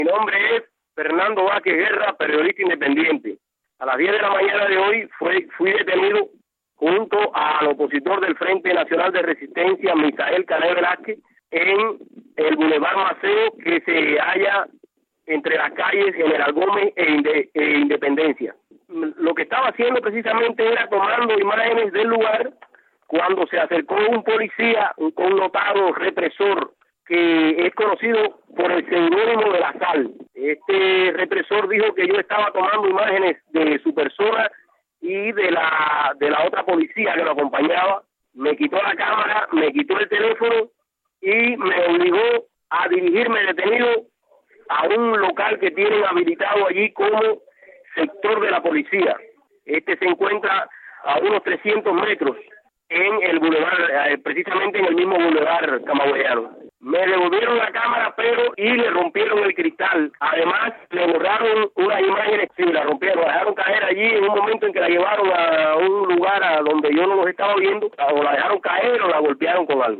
Mi nombre es Fernando Vázquez Guerra, periodista independiente. A las 10 de la mañana de hoy fui detenido junto al opositor del Frente Nacional de Resistencia, Misael Canel Velázquez, en el Boulevard Maceo, que se halla entre las calles General Gómez e Independencia. Lo que estaba haciendo precisamente era tomando imágenes del lugar cuando se acercó un policía, un connotado represor, que es conocido por el seudónimo de La Sal. Este represor dijo que yo estaba tomando imágenes de su persona y de la otra policía que lo acompañaba. Me quitó la cámara, me quitó el teléfono y me obligó a dirigirme detenido a un local que tienen habilitado allí como sector de la policía. Este se encuentra a unos 300 metros en el bulevar, precisamente en el mismo bulevar camagüeyano. Me devolvieron la cámara, y le rompieron el cristal. Además, le borraron unas imágenes, sí, la rompieron, la dejaron caer allí en un momento en que la llevaron a un lugar a donde yo no los estaba viendo, o la dejaron caer o la golpearon con algo.